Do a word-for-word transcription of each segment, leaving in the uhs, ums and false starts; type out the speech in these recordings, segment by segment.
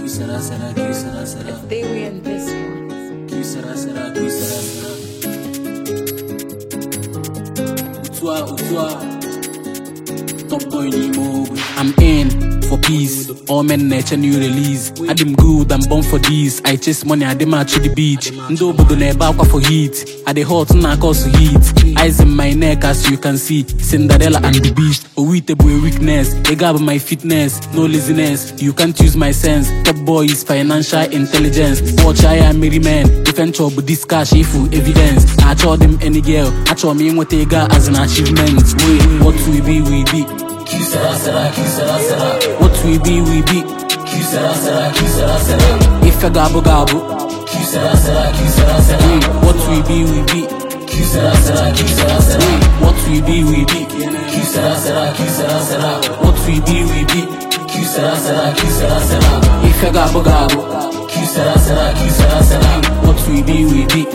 If they were in this one. I'm in for peace. All men nature new release. I dem good, I'm born for this. I chase money, I dem out to the beach. Ndo budo na eba for heat. I dey hot na cause heat. Eyes in my neck as you can see. Cinderella and the beast. Owitable weakness. They grab my fitness, no laziness. You can't use my sense. Top boy is financial intelligence. Watch I am merry man. Different job with this cash if you evidence. I told them any girl. I told me what they got as an achievement. Wait, what we be, we be. What we be, we be. If I gabo gabo. Wait, what we be, we be. Wait, what we be, we be. What we be, we be. If I gabo gabo. What we be, we be.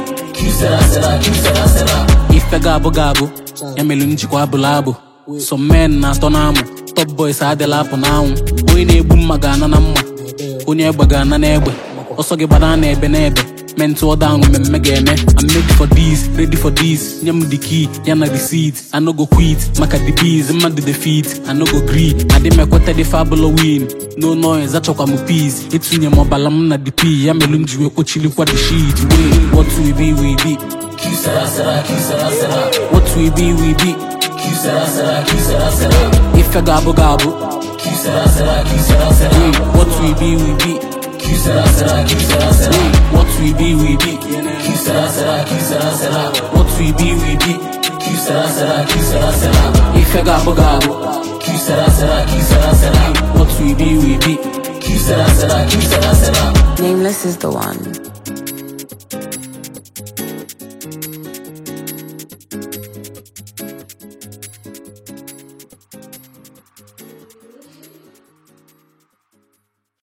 If I gabo gabo. Emelunji kwa bulabo. Some men na stonamu. Top boys are the lap now. We need boom magana namma. Onye bagana nebe. Also get banana ebe nebe. Men to down with me game. I'm made for this, ready for this. Nyam the key, yana the seat. I no go quit, maka the bees, I'm the defeat. I no go agree. I did my quarter the fabulous win. No noise, that's what I'm peace. It's in your mobile, I'm not the P. I'm a lungi, we go chilling for the sheet. Wait, what we be, we be. What we be, we be. If I gabo gabo. Wait, what we be, we be. Wait, what we be, we be. What we be, we be. If I gabo gabo. What we be, we be. Nameless is the one.